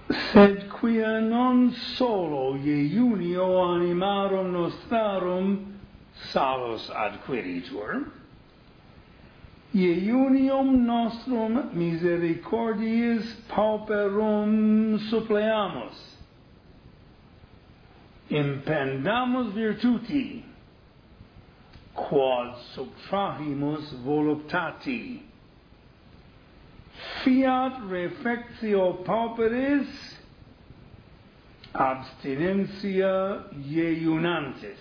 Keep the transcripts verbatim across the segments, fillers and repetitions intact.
Sed quia non solo iunio animarum nostrarum salus adquiritur, iunium nostrum misericordiis pauperum suppleamus, impendamus virtuti, quod subtrahimus voluptati, fiat refectio pauperis, abstinentia iunantis.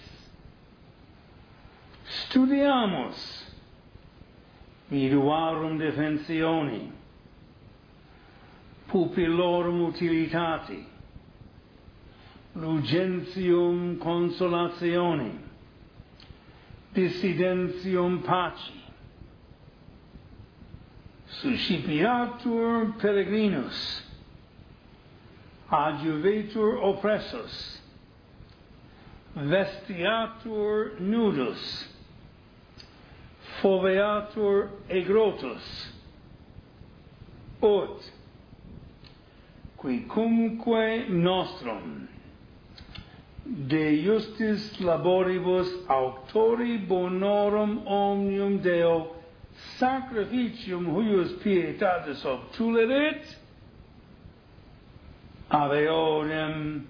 Studiamus viduarum defensioni, pupillorum utilitati, lugentium consolatione, dissidentium paci, suscipiatur peregrinus, adjuvetur oppressus, vestiatur nudus, foveatur egrotus, ut quicumque nostrum de justis laboribus auctori bonorum omnium Deo sacrificium huius pietatis obtulerit, aveorem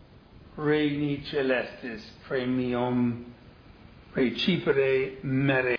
regni celestis premium recipere mere.